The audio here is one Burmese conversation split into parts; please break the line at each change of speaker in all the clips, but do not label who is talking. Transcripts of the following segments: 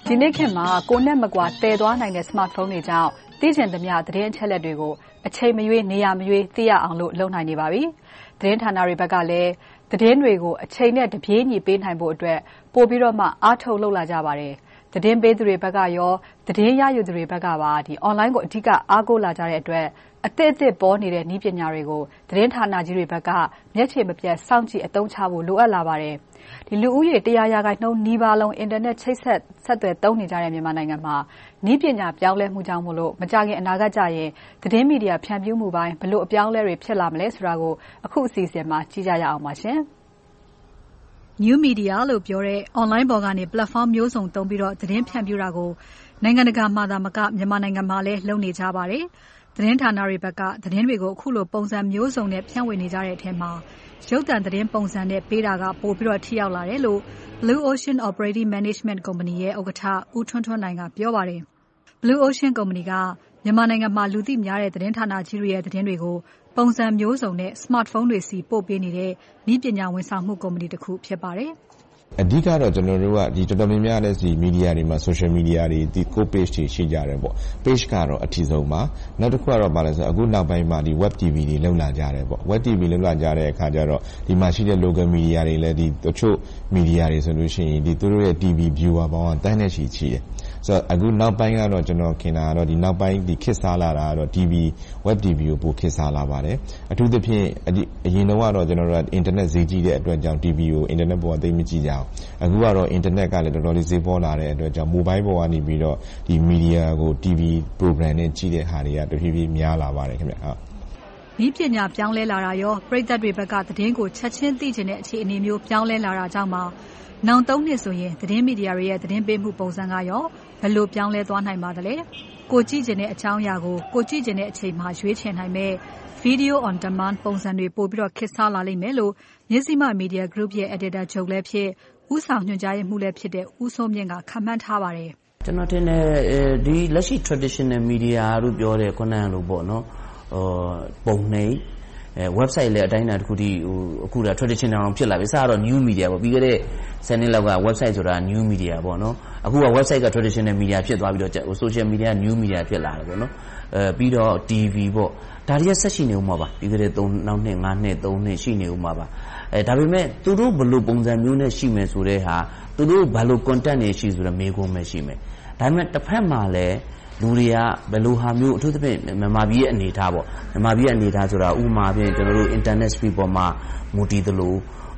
ဒီနေ့ခေတ်မှာကိုယ်နဲ့မကွာတည်သွားနိုင်တဲ့ smartphone တွေကြောင့်သိချင်သမျှသတင်းအချက်အလက်တွေကိုအချိန်မရွေးနေရာမရွေးသိရအောင်လုပ်နိုင်နေပါပြီ။သတင်းဌာနတွေဘက်ကလည်းသတင်းတွေကိုအချိန်နဲ့တပြေးညီပေးနိုင်ဖို့အတွက်ပို့ပြီးတော့မှအားထုတ်လုပ်လာကြပါတယ်။သတင်းပေးသူတွေဘက်ကရောသတင်းရယူသူတွေဘက်ကပါonline ကိုအဓိကအားကိုးလာကြတဲ့အတွက်အသစ်ပေါ်နေတဲ့နည်းပညာတွေကိုသတင်းဌာနကြီးတွေဘက်ကမျက်ခြေမပြတ်စောင့်ကြည့်အသုံးချဖို့လိုအပ်လာပါတယ်။လူဦးရေ100%နီးပါးလုံးအင်တာနက်ချိတ်ဆက်သွယ်သုံးနေကြတဲ့မြန်မာနိုင်ငံမှာနည်းပညာပြောင်းလဲမှုကြောင့်မကြာခင်အနာဂတ်ကျရင်သတင်းမီဒီယာဖြန့်ဖြူးမှုပိုင်းဘယ်လိုအပြောင်းအလဲတွေဖြစ်လာမလဲဆိုတာကိုအခုအစီအစဉ်မှာကြည့်ကြရအောင်ပါရှင်။ New Media လို့ပြောတဲ့ online ပေါ်ကနေ platform မျိုးစုံသုံးပြီးတော့သတင်းဖြန့်ဖြူးတာကိုနိုင်ငံတကာမှာသာမကမြန်မာနိုင်ငံမှာလည်းလုပ်နေကြပါတယ်။သတင်းဌာနတွေဘက်ကသတင်းတွေကိုအခုလိုပုံစံမျိုးစုံနဲ့ဖြန့်ဝေနေကြတဲ့အထက်မှာရုပ်သံသတင်းပုံစံနဲ့ပေးတာကပိုပြီးတော့ထိရောက်လာတယ်လို့ Blue Ocean Operating Management Company ရဲ့ဥက္ကဋ္ဌဦးထွန်းထွန်းနိုင်ကပြောပါတယ်။ Blue Ocean Company ကမြန်မာနိုင်ငံမှာလူသိများတဲ့သတင်းဌာနကြီးတွေရဲ့သတင်းတွေကိုပုံစံမျိုးစုံနဲ့ smartphone တွေစီပို့ပေးနေတဲ့နည်းပညာဝန်ဆောင်မှုကုမ္ပဏီတစ်ခုဖြစ်ပါတယ်။
အဓိကတော့ကျွန်တော်တို့ကဒီတော်တော်များများလည်းမီဒီယာတွေမှာ social media တွေဒီကို page တွေရှိကြတယ်ပေါ့ page ကတော့အထည်ဆုံးပါနောက်တစ်ခုကတော့ဘာလဲဆိုအခုနောက်ပိုင်းမှာဒီ web tv တွေလောက်လာကြတယ်ပေါ့ web tv လောက်လာကြတဲ့အခါကျတော့ဒီမှာရှိတဲ့ local media တွေလည်းဒီတချို့ media တွေဆိုလို့ရှိရင်ဒီသူတို့ရဲ့ tv viewer ပေါင်းကတန်းနဲ့ရှိတယ်ဆိုတော့အခုနောက်ပိုင်းကတော့ကျွန်တော်ခင်တာကတော့ဒီနောက်ပိုင်းဒီခေတ်စားလာတာကတော့ TV web TV ကိုပိုခေတ်စားလာပါတယ်အထူးသဖြင့်အရင်တော့ကျွန်တော်တို့က internet ဈေးကြီးတဲ့အတွက်ကြောင့် TV ကို internet ပေါ်သိမကြည့်ကြအောင်အခုကတော့ internet ကလည်းတော်တော်လေးဈေးပေါ်လာတဲ့အတွက်ကြောင့် mobile ပေါ်ကနေပြီးတော့ဒီ media ကို TV program နဲ့ကြည့်တဲ့ဟာတွေကတဖြည်းဖြည်းများလာပါတယ်ခင်ဗျဟုတ်
နည်းပညာပြောင်းလဲလာတာရောပရိသတ်တွေဘက်ကသတင်းကိုချက်ချင်းသိချင်တဲ့အခြေအနေမျိုးပြောင်းလဲလာတာကြောင့်မှနောင်3နှစ်ဆိုရင်သတင်းမီဒီယာတွေရဲ့သတင်းပေးမှုပုံစံကရောဘယ်လိုပြောင်းလဲသွားနိုင်ပါသလဲကိုကြည့်ချင်တဲ့အကြောင်းအရာကိုကိုကြည့်ချင်တဲ့အချိန်မှာရွေးချယ်နိုင်မဲ့ Video on demand ပုံစံတွေပို့ပြီးတော့ခေတ်စားလာလိမ့်မယ်လို့မြစည်းမ Media Group ရဲ့ editor ချုပ်လည်းဖြစ်ဦးဆောင်ညွှန်ကြားရေးမှူးလည်းဖြစ်တဲ့ဦးစိုးမြင့်ကခန့်မှန်းထားပါတယ်
ကျွန်တော်တင်ဒီလက်ရှိ traditional media လို့ပြောတဲ့ခုနကလို့ပေါ့နော်ပုံနှိပ်website လည်းအတိုင်းအတာတစ်ခုတည်းအခုဒါ traditional အောင်ဖြစ်လာပြီစတော့ new media ပေါ့ပြီးခဲ့တဲ့10နှစ်လောက်က website ဆိုတာ new media ပေါ့နော်အခုက website က traditional media ဖြစ်သွားပြီးတော့ social media new media ဖြစ်လာတယ်ပေါ့နော်ပြီးတော့ TV ပေါ့ဒါတွေကဆက်ရှိနေဦးမှာပါပြီးခဲ့တဲ့နောက်နှစ်5နှစ်3နှစ်ရှိနေဦးမှာပါဒါပေမဲ့သူတို့ဘယ်လိုပုံစံမျိုးနဲ့ရှိမယ်ဆိုတဲ့ဟာသူတို့ဘယ်လို content တွေရှိဆိုတော့မေးခွန်းပဲရှိမယ်ဒါပေမဲ့တစ်ဖက်မှာလည်းလူတွေကဘယ်လိုဟာမျိုးအထူးသဖြင့်မြန်မာပြည်ရဲ့အနေအထားပေါ့မြန်မာပြည်ရဲ့အနေအထားဆိုတာဥပမာဖြင့်ကျွန်တော်တို့ internet speed ပေါ်မှာမူတည်သလို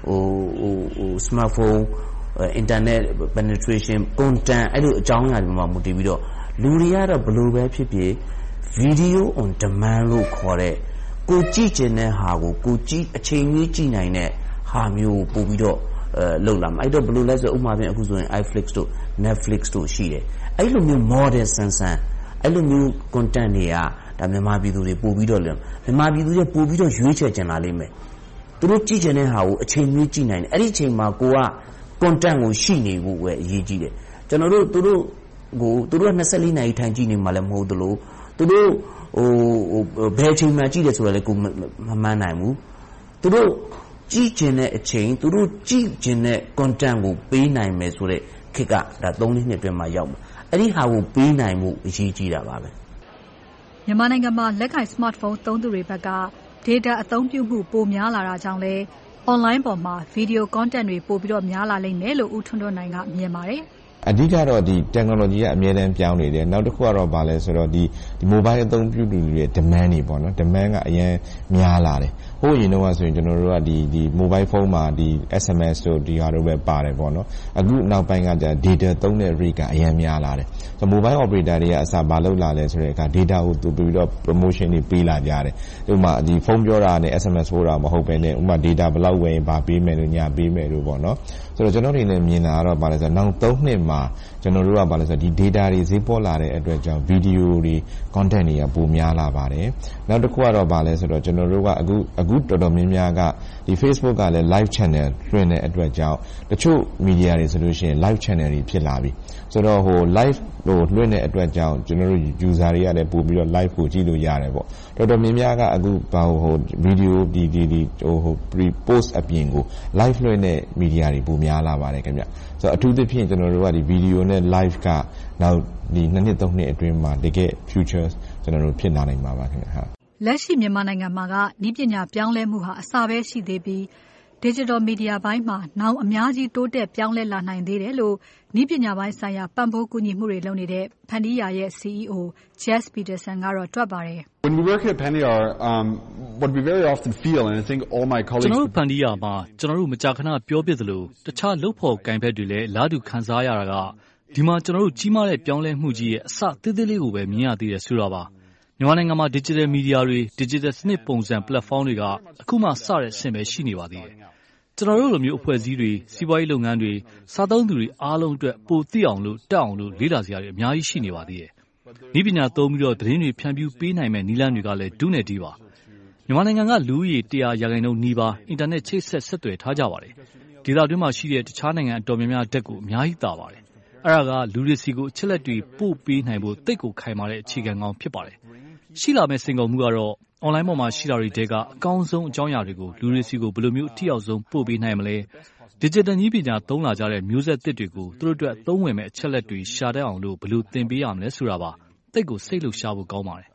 smartphone internet penetration content အဲ့လိုအကြောင်းအရာတွေမှာမူတည်ပြီးတော့လူတွေကတော့ဘယ်လိုပဲဖြစ်ဖြစ် video on demand လို့ခေါ်တဲ့ကိုကြည့်ချင်တဲ့ဟာကိုကိုကြည့်အချိန်ကြီးကြည့်နိုင်တဲ့ဟာမျိုးပို့ပြီးတော့လောက်လာမှာအဲ့တော့ဘယ်လိုလဲဆိုဥပမာဖြင့်အခုဆိုရင် iFlix တို့ Netflix တို့ရှိတယ်အဲ့လိုမျိုး model ဆန်းဆန်းအဲ့လိုမျိုး content တွေကဒါမြန်မာပြည်သူတွေပို့ပြီးတော့မြန်မာပြည်သူတွေပို့ပြီးတော့ရွေးချယ်ကျင်လာလိမ့်မယ်သူတို့ကြည့်ချင်တဲ့ဟာကိုအချိန်ကြီးကြည့်နိုင်တယ်အဲ့ဒီအချိန်မှာကိုက content ကိုရှိနေဖို့ပဲအရေးကြီးတယ်ကျွန်တော်တို့သူတို့က24နာရီထိုင်ကြည့်နေမှလည်းမဟုတ်သလိုသူတို့ဘယ်အချိန်မှကြည့်တယ်ဆိုတော့လည်းကိုမမှန်းနိုင်ဘူးသူတို့ကြည့်ကျင်တဲ့အချိန်သူတို့ကြည့်ကျင်တဲ့ content ကိုပေးနိုင်မယ်ဆိုတဲ့ခေတ်ကဒါ3နှစ်အတွင်းမှာရောက်မှာအဲ့ဒီဟာကိုပေးနိုင်မှုအရေးကြီးတာပါပဲ
မြန်မာနိုင်ငံမှာလက်ကိုင် smartphone သုံးသူတွေဘက်က data အသုံးပြုမှုပိုများလာတာကြောင့်လဲ online ပေါ်မှာ video content တွေပိုပြီးတော့များလာလိမ့်မယ်လို့ဦးထွန်းထွန်းနိုင်ကမြင်ပါတယ်
အဓိကတော့ဒီ technology ကအများတန်းပြောင်းနေတယ်နောက်တစ်ခုကတော့ဘာလဲဆိုတော့ဒီ mobile အသုံးပြုသူတွေရဲ့ demand တွေပေါ့နော် demand ကအရင်များလာတယ်ဟိုအရင်တော့ဆိုရင်ကျွန်တော်တို့ကဒီ mobile phone မှာဒီ SMS တို့ဒီဟာတို့ပဲပါတယ်ပေါ့နော်အခုနောက်ပိုင်းကじゃ data သုံးတဲ့ rate ကအရင်များလာတယ်ဆို mobile operator တွေကအစားဘာလုပ်လာလဲဆိုတဲ့အခါ data ကိုသူပြီးတော့ promotion တွေပေးလာကြတယ်ဥပမာဒီဖုန်းပြောတာနဲ့ SMS ပို့တာမဟုတ်ပဲနဲ့ဥပမာ data ဘယ်လောက်ဝယ်ရင်ဘာပေးမယ်လို့ညာပေးမယ်လို့ပေါ့နော်ဆိုတော့ကျွန်တော်တွေလည်းမြင်တာကတော့ဘာလဲဆိုတော့နောက်3နှစ်မှာကျွန်တော်တို့ကဘာလဲဆိုတော့ဒီ data တွေဈေးပေါ်လာတဲ့အတွက်ကြောင့် video တွေ content တွေကပိုများလာပါတယ်နောက်တစ်ခုကတော့ဘာလဲဆိုတော့ကျွန်တော်တို့ကအခုတော်တော်များများကဒီ Facebook ကလည်း live channel လွှင့်တဲ့အတွက်ကြောင့်တချို့ media တွေဆိုလို့ရှိရင် live channel တွေဖြစ်လာပြီဆိုတော့live လွှင့်တဲ့အတွက်ကြောင့်ကျွန်တော်တို့ user တွေကလည်းပို့ပြီးတော့ live ကိုကြည့်လို့ရတယ်ပေါ့တော်တော်များများကအခုvideo ဒီpre post အပြင်ကို live လွှင့်တဲ့ media တွေပိုများများလာပါတယ်ခင်ဗျဆိုတော့အထူးသဖြင့်ကျွန်တော်တို့ကဒီ video နဲ့ live ကနောက်ဒီ2နှစ်3နှစ်အတွင်းမှာတကယ် future ကျွန်တော်တို့ဖြစ်လာနိုင်မှာပါခင်ဗျဟာ
လက်ရှိမြန်မာနိုင်ငံမှာကနည်းပညာပြောင်းလဲမှုဟာအစပဲရှိသေးပြီး Digital Media ဘိုင်းမှာနောက်အများကြီးတိုးတက်ပြောင်းလဲလာနိုင်သေးတယ်လို့နည်းပညာပိုင်းဆိုင်ရာပံ့ပိုးကူညီမှုတွေလုပ်နေတဲ့ Pandia ရဲ့ CEO Jes Peterson ကတော့တွက်ပါတယ်
When we work at Pandia, what we very often feel, and I think all my colleagues
ကျွန်တော်တို့ Pandia မှာကျွန်တော်တို့မကြာခဏပြောပြသလိုတခြားလုပ်ဖို့ကိုင်ဖက်တွေလည်းလာတူခံစားရတာကဒီမှာကျွန်တော်တို့ကြီးမားတဲ့ပြောင်းလဲမှုကြီးရဲ့အစသေးသေးလေးကိုပဲမြင်ရသေးတယ်ဆိုတာပါမြန်မာနိုင်ငံမှာ Digital Media တွေ Digital စနစ်ပုံစံ Platform တွေကအခုမှစတဲ့အဆင့်ပဲရှိနေပါသေးတယ်ကျွန်တော်တို့လိုမျိုးအဖွဲ့အစည်းတွေစီးပွားရေးလုပ်ငန်းတွေစားသုံးသူတွေအားလုံးအတွက်ပိုသိအောင်လို့တက်အောင်လို့လေ့လာစရာတွေအများကြီးရှိနေပါသေးတယ်။နည်းပညာသုံးပြီးတော့သတင်းတွေဖြန့်ဖြူးပေးနိုင်မဲ့နည်းလမ်းတွေကလည်းဒုနဲ့ဒီပါ။မြန်မာနိုင်ငံကလူဦးရေ100%နီးပါးအင်တာနက်ချိတ်ဆက်သွယ်ထားကြပါတယ်။ဒေသတွင်းမှာရှိတဲ့တခြားနိုင်ငံအတော်များများတက်ကိုအများကြီးတာပါတယ်။အဲ့ဒါကလူတွေစီကိုအချက်လက်တွေပို့ပေးနိုင်ဖို့တိတ်ကိုခိုင်မာတဲ့အခြေခံကောင်းဖြစ်ပါတယ်။ရှိလာမဲ့စင်ကုန်မှုကတော့online ပေါ်မှာရှိတာတွေတဲကအကောင်းဆုံးအကြောင်းအရာတွေကိုလူတွေစီကိုဘယ်လိုမျိုးအထီအောင်ဆုံးပို့ပေးနိုင်မလဲ digital နည်းပညာသုံးလာကြတဲ့မျိုးဆက်သစ်တွေကိုသူတို့အတွက်သုံးဝင်မဲ့အချက်လက်တွေရှာတတ်အောင်လို့ဘယ်လိုသင်ပေးရမလဲဆိုတာပါတိတ်ကိုစိတ်လှုပ်ရှားဖို့ကောင်းပါတယ်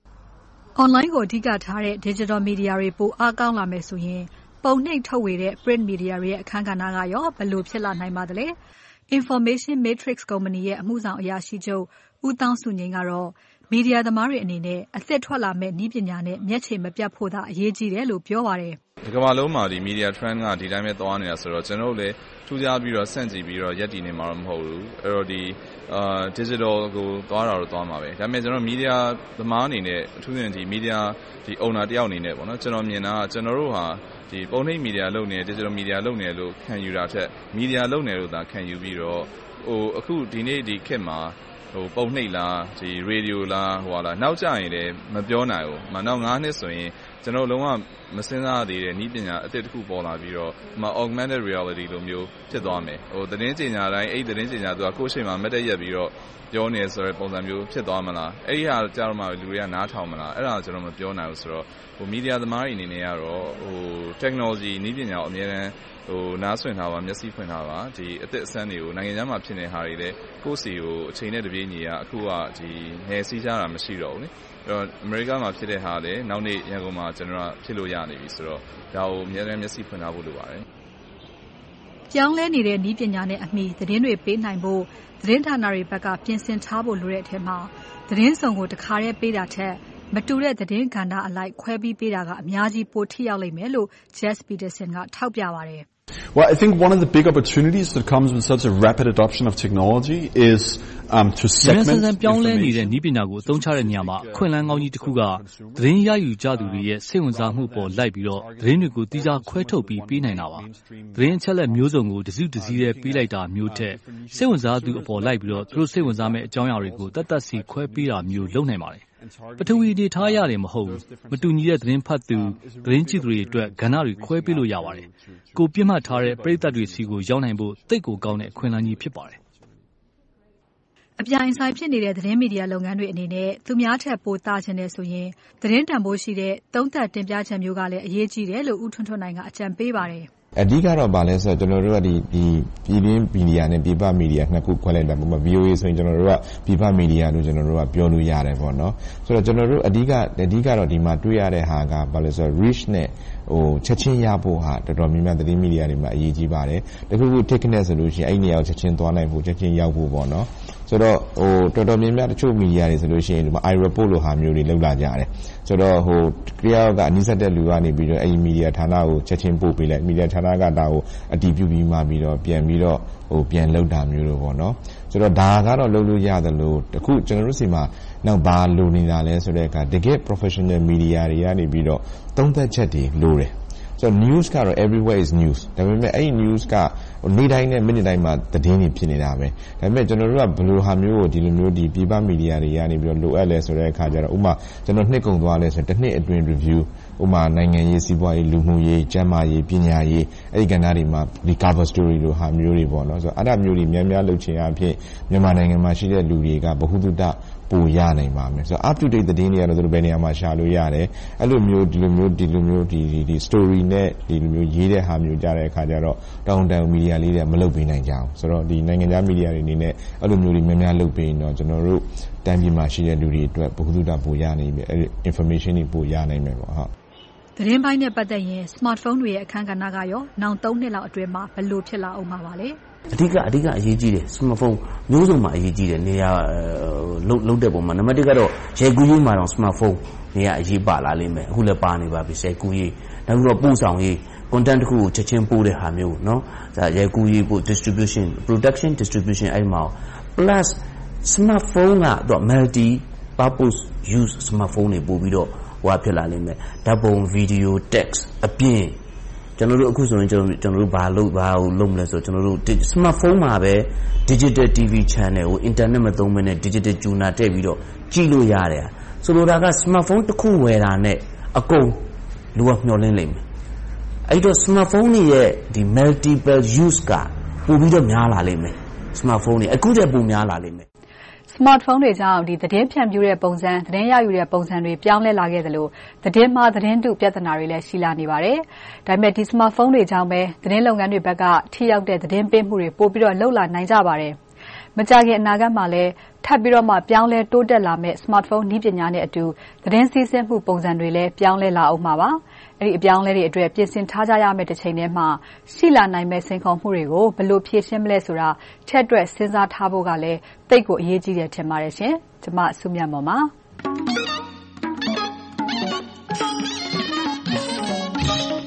online ကိုအဓိကထားတဲ့ digital media တွေပိုအားကောင်းလာမယ်ဆိုရင်ပုံနှိပ်ထုတ်ဝေတဲ့ print media တွေရဲ့အခန်းကဏ္ဍကရောဘယ်လိုဖြစ်လာနိုင်ပါသလဲ Information Matrix Company ရဲ့အမှုဆောင်အရာရှိချုပ်ဦးတောင်းစုငိမ့်ကတော့မီဒီယာသမားတွေအနေနဲ့အသက်ထွက်လာမဲ့နည်းပညာနဲ့မျက်ခြေမပြတ်ဖို့သာအရေးကြီးတယ်လို့ပြောပါတယ်
။ဒီကမ္ဘာလုံးမှာဒီ media trend ကဒီတိုင်းပဲသွားနေတာဆိုတော့ကျွန်တော်တို့လည်းထူးခြားပြီးတော့စန့်ကြည့်ပြီးတော့ရက်တည်နေမှာတော့မဟုတ်ဘူး။အဲ့တော့ဒီdigital ကိုသွားတာတော့သွားမှာပဲ။ဒါပေမဲ့ကျွန်တော် media သမားအနေနဲ့အထူးသဖြင့်ဒီ media ဒီ owner တယောက်အနေနဲ့ပေါ့နော်ကျွန်တော်မြင်တာကကျွန်တော်တို့ဟာဒီပုံနှိပ် media လုပ်နေ digital media လုပ်နေလို့ခံယူတာထက် media လုပ်နေလို့သာခံယူပြီးတော့အခုဒီနေ့ဒီခေတ်မှာပုံနှိပ်လားဒီ radio လားဟိုလားနောက်ကျရင်လည်းမပြောနိုင်ဘူး။နောက်9နှစ်ဆိုရင်ကျွန်တော်လုံးဝမစင်စားသေးတဲ့နည်းပညာအသစ်တစ်ခုပေါ်လာပြီးတော့augmented reality လိုမျိုးဖြစ်သွားမယ်။သတင်းကြေညာတိုင်းအဲ့သတင်းကြေညာသူကကိုယ့်ရှိမှမတ်တက်ရက်ပြီးတော့ပြောနေဆိုတဲ့ပုံစံမျိုးဖြစ်သွားမလား။အဲ့ဒီဟာကြားတော့မှလူတွေကနားထောင်မလား။အဲ့ဒါကျွန်တော်မပြောနိုင်ဘူးဆိုတော့မီဒီယာသမားတွေအနေနဲ့ကတော့technology နည်းပညာကိုအများအားနားဆွင့်ထားပါမျက်စိဖွင့်ထားပါဒီအသက်အဆန်းတွေကိုနိုင်ငံခြားမှာဖြစ်နေတဲ့ဟာတွေလည်းကိုယ့်စီကိုအချိန်နဲ့တပြေးညီအခုကဒီနယ်စည်းကြတာမရှိတော့ဘူးလေအဲ့တော့အမေရိကမှာဖြစ်တဲ့ဟာလည်းနောက်နေ့ရန်ကုန်မှာကျွန်တော်ဖြစ်လို့ရနေပြီဆိုတော့ဒါကိုအများအားမျက်စိဖွင့်ထားဖို့လိုပါတယ်
ပြောင်းလဲနေတဲ့နည်းပညာနဲ့အမိသတင်းတွေပေးနိုင်ဖို့သတင်းဌာနတွေဘက်ကပြင်ဆင်ထားဖို့လိုတဲ့အထက်မှာသတင်းစုံကိုတစ်ခါတည်းပေးတာထက်မတူတဲ့သတင်းကဏ္ဍအလိုက်ခွဲပြီးပေးတာကအများကြီးပိုထိရောက်လိမ့်မယ်လို့ Jes Peterson ကထောက်ပြပါတယ်
Well, I think one of the big opportunities that comes with such a rapid adoption of technology is to segment
ပြောင်းလဲနေတဲ့နည်းပညာကိုအသုံးချတဲ့နေရာမှာအခွင့်အလမ်းကောင်းကြီးတစ်ခုကသတင်းရယူကြသူတွေရဲ့စိတ်ဝင်စားမှုပေါ်လိုက်ပြီးတော့သတင်းတွေကိုတိကျခွဲထုတ်ပြီးပေးနိုင်တာပါသတင်းအချက်လက်မျိုးစုံကိုတစုတစည်းတည်းပေးလိုက်တာမျိုးထက်စိတ်ဝင်စားသူအပေါ်လိုက်ပြီးတော့သူတို့စိတ်ဝင်စားမဲ့အကြောင်းအရာတွေကိုတတ်စီခွဲပေးတာမျိုးလုပ်နိုင်ပါတယ်ပထဝီဒေထားရတယ်မဟုတ်ဘူးမတူညီတဲ့သတင်းဖတ်သူသတင်းကြည့်သူတွေအတွက်ကဏ္ဍတွေခွဲပေးလို့ရပါတယ်ကိုပြတ်မှတ်ထားတဲ့ပရိသတ်တွေစီကိုရောက်နိုင်ဖို့တိတ်ကိုကောင်းတဲ့အခွင့်အလမ်းကြီးဖြစ်ပါတယ်
အပြိုင်ဆိုင်ဖြစ်နေတဲ့သတင်းမီဒီယာလုပ်ငန်းတွေအနေနဲ့သူများထက်ပိုတာချင်တယ်ဆိုရင်သတင်းတန်ဖိုးရှိတဲ့သုံးသပ်တင်ပြချက်မျိုးကလည်းအရေးကြီးတယ်လို့ဦးထွန်းထွန်းနိုင်ကအကြံပေးပါတယ်
အဓိကတော့ဗာလဲဆိုတော့ကျွန်တော်တို့ကဒီပြည်တွင်းမီဒီယာနဲ့ပြည်ပမီဒီယာနှစ်ခုခွဲလိုက်တာပေါ့ VOA ဆိုရင်ကျွန်တော်တို့ကပြည်ပမီဒီယာလို့ကျွန်တော်တို့ကပြောလို့ရတယ်ပေါ့နော်ဆိုတော့ကျွန်တော်တို့အဓိကတော့ဒီမှာတွေ့ရတဲ့ဟာကဗာလဲဆိုတော့ reach နဲ့ချက်ချင်းရဖို့ဟာတော်တော်များများသတင်းမီဒီယာတွေမှာအရေးကြီးပါတယ်တခုခု technical ဆိုလို့ရှိရင်အဲ့ဒီနေရာကိုချက်ချင်းသွားနိုင်ဖို့ချက်ချင်းရောက်ဖို့ပေါ့နော်ဆိုတော့တော်တော်များများတချို့မီဒီယာတွေဆိုလို့ရှိရင်ဒီမှာ iReport လိုဟာမျိုးတွေလောက်လာကြတယ်ဆိုတော့တရားကအနိစ္စတဲ့လူကနေပြီးတော့အဲ့ဒီမီဒီယာဌာနကိုချက်ချင်းပို့ပေးလိုက်မီဒီယာဌာနကဒါကိုအတည်ပြုပြီးမှပြီးတော့ပြန်လုပ်တာမျိုးလို့ပေါ့နော်ဆိုတော့ဒါကတော့လုပ်လို့ရတယ်လို့တခုကျွန်တော်တို့စီမှာနောက်ဘာလိုနေတာလဲဆိုတဲ့အခါတကယ် professional media တွေကနေပြီးတော့သုံးသပ်ချက်တွေလိုတယ်So news ကတော့ everywhere is news ဒါပေမဲ့အဲ့ဒီ news ကနေ့တိုင်းနဲ့မိနစ်တိုင်းမှာသတင်းတွေဖြစ်နေတာပဲဒါပေမဲ့ကျွန်တော်တို့ကဘယ်လိုဟာမျိုးကိုဒီလိုမျိုးဒီပြည်ပမီဒီယာတွေကနေပြီးတော့လိုအပ်လဲဆိုတဲ့အခါကျတော့ဥပမာကျွန်တော်နှစ်ကုန်သွားလဲဆိုတစ်နှစ်အတွင်း review ဥပမာနိုင်ငံရေးစီးပွားရေးလူမှုရေးကျန်းမာရေးပညာရေးအဲ့ဒီကဏ္ဍတွေမှာဒီ cover story လိုဟာမျိုးတွေပေါ့နော်ဆိုတော့အဲ့ဒါမျိုးတွေများများလုပ်ချင်အဖြစ်မြန်မာနိုင်ငံမှာရှိတဲ့လူတွေကဗဟုသုတပိုရနိုင်ပါမယ်ဆိုတော့ up to date သတင်းတွေကတော့သူတို့ဘယ်နေရာမှာရှာလို့ရတယ်အဲ့လိုမျိုးဒီလိုမျိုးဒီ story နဲ့ဒီလိုမျိုးရေးတဲ့ဟာမျိုးကြတဲ့အခါကျတော့တောင်တန်မီဒီယာလေးတွေမလုပ်ပေးနိုင်ကြအောင်ဆိုတော့ဒီနိုင်ငံခြားမီဒီယာတွေအနေနဲ့အဲ့လိုမျိုးတွေများများလုပ်ပေးရင်တော့ကျွန်တော်တို့တန်းပြည်မှာရှိတဲ့လူတွေအတွက်ဘ ഹു တုတပိုရနိုင်ပြီအဲ့ information တွေပိုရနိုင်မယ်ပေါ့ဟုတ်
သတင်းပိုင်းနဲ့ပတ်သက်ရင် smartphone တွေရဲ့အခန်းကဏ္ဍကရောနောက်3နှစ်လောက်အတွင်းမှာဘယ်လိုဖြစ်လာအောင်မှာပါလဲ
အဓိကအရေးကြီးတယ် smartphone မျိုးစုံမှာအရေးကြီးတယ်နေရာလုံးတဲ့ပုံမှာနံပါတ်1ကတော့ရိုက်ကူးရေးမှာတော့ smartphone နေရာအရေးပါလာလိမ့်မယ်အခုလည်းပါနေပါပြီရိုက်ကူးရေးနောက်ပြီးတော့ပို့ဆောင်ရေး content တစ်ခုကိုချက်ချင်းပို့တဲ့ဟာမျိုးเนาะဒါရိုက်ကူးရေးပို့ distribution production distribution အဲ့မှာ plus smartphone ကတော့ multi purpose use smartphone တွေပို့ပြီးတော့ဟိုဖြစ်လာလိမ့်မယ်ဓာတ်ပုံ video text အပြင်ကျွန်တော်တို့အခုဆိုရင်ကျွန်တော်တို့ဘာလုပ်မလဲဆိုတော့ကျွန်တော်တို့ smartphone မှာပဲ digital TV channel ကို internet မသုံးဘဲနဲ့ digital tuner ထည့်ပြီးတော့ကြည့်လို့ရတယ်ဆိုလိုတာက smartphone တစ်ခုဝယ်တာနဲ့အကုန်လူကမျှော်လင့်လိမ့်မယ်အဲ့တော့ smartphone ရဲ့ဒီ multiple use ကပိုပြီးတော့များလာလိမ့်မယ် smartphone တွေအခုတည်းပိုများလာလိမ့်မယ်
smartphone တွေကြောင့်ဒီသတင်းဖြန့်ဖြူးတဲ့ပုံစံသတင်းရယူတဲ့ပုံစံတွေပြောင်းလဲလာခဲ့သလိုသတင်းမှားသတင်းတုပြဿနာတွေလည်းရှိလာနေပါတယ်။ဒါပေမဲ့ဒီ smartphone တွေကြောင့်ပဲသတင်းလုပ်ငန်းတွေဘက်ကထိရောက်တဲ့သတင်းပေးမှုတွေပို့ပြီးတော့လှုပ်လာနိုင်ကြပါတယ်။မကြာခင်အနာဂတ်မှာလည်းထပ်ပြီးတော့မှပြောင်းလဲတိုးတက်လာမဲ့ smartphone နည်းပညာနဲ့အတူသတင်းစီးဆင်းမှုပုံစံတွေလည်းပြောင်းလဲလာအောင်မှာပါ။အဲ့ဒီအပြောင်းလဲတွေအတွက်ပြင်ဆင်ထားကြရမယ့်တစ်ချိန်တည်းမှာရှိလာနိုင်မဲ့စိန်ခေါ်မှုတွေကိုဘယ်လိုဖြေရှင်းမလဲဆိုတာထက်တွက်စဉ်းစားထားဖို့ကလည်းသိပ်ကိုအရေးကြီးတယ်ထင်ပါတယ်ရှင်။ကျွန်မစုမြတ်မော်ပါ